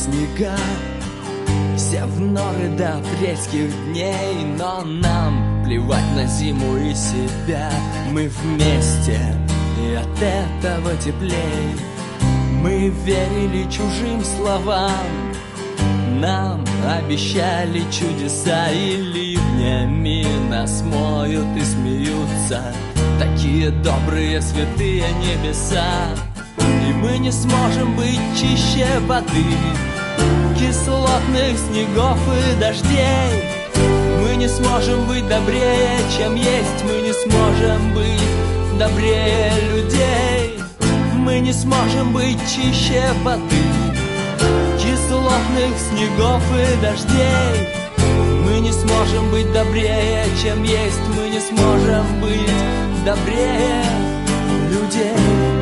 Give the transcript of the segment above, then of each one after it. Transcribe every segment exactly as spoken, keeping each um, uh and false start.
снега, все в норы до апрельских дней. Но нам плевать на зиму и себя. Мы вместе, и от этого теплей. Мы верили чужим словам, нам обещали чудеса, и ливнями нас моют и смеются такие добрые святые небеса. И мы не сможем быть чище воды, кислотных снегов и дождей. Мы не сможем быть добрее, чем есть. Мы не сможем быть добрее людей. Мы не сможем быть чище воды, кислотных снегов и дождей. Мы не сможем быть добрее, чем есть. Мы не сможем быть добрее людей.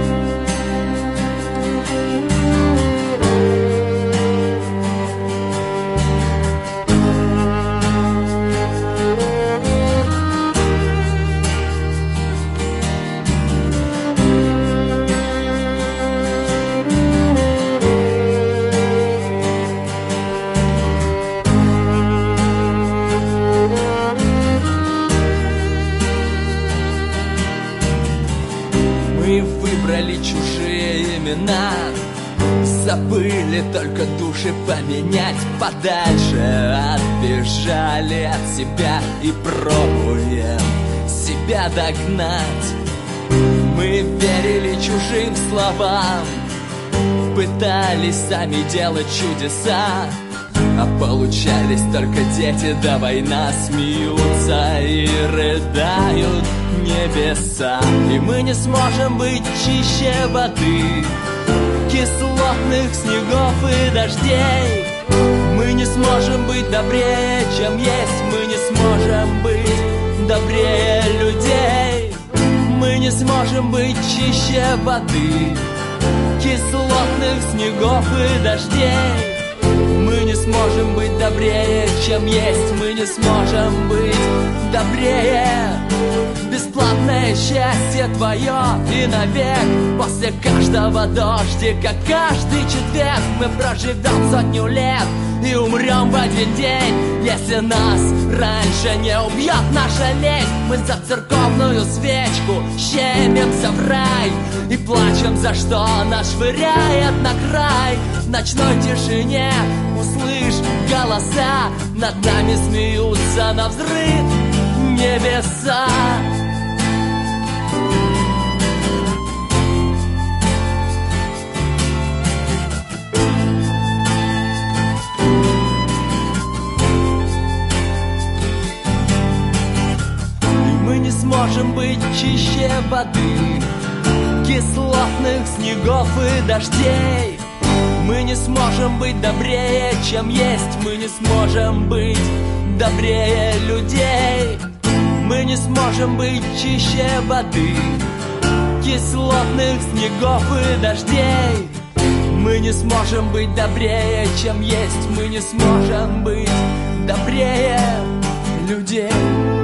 Выбрали чужие имена, забыли только души поменять. Подальше отбежали от себя и пробуем себя догнать. Мы верили чужим словам, пытались сами делать чудеса, а получались только дети, да война. Смеются и рыдают небеса. И мы не сможем быть чище воды, кислотных снегов и дождей. Мы не сможем быть добрее, чем есть. Мы не сможем быть добрее людей. Мы не сможем быть чище воды, кислотных снегов и дождей. Мы не сможем быть добрее, чем есть. Мы не сможем быть добрее. Бесплатное счастье твое и навек. После каждого дождика, каждый четверг мы проживем сотню лет и умрем в один день. Если нас раньше не убьет наша лень, мы за церковную свечку щемимся в рай и плачем, за что нас швыряет на край. В ночной тишине услышь голоса, над нами смеются навзрыд небеса. Не сможем быть чище воды, кислотных снегов и дождей. Мы не сможем быть добрее, чем есть. Мы не сможем быть добрее людей. Мы не сможем быть чище воды, кислотных снегов и дождей. Мы не сможем быть добрее, чем есть. Мы не сможем быть добрее людей.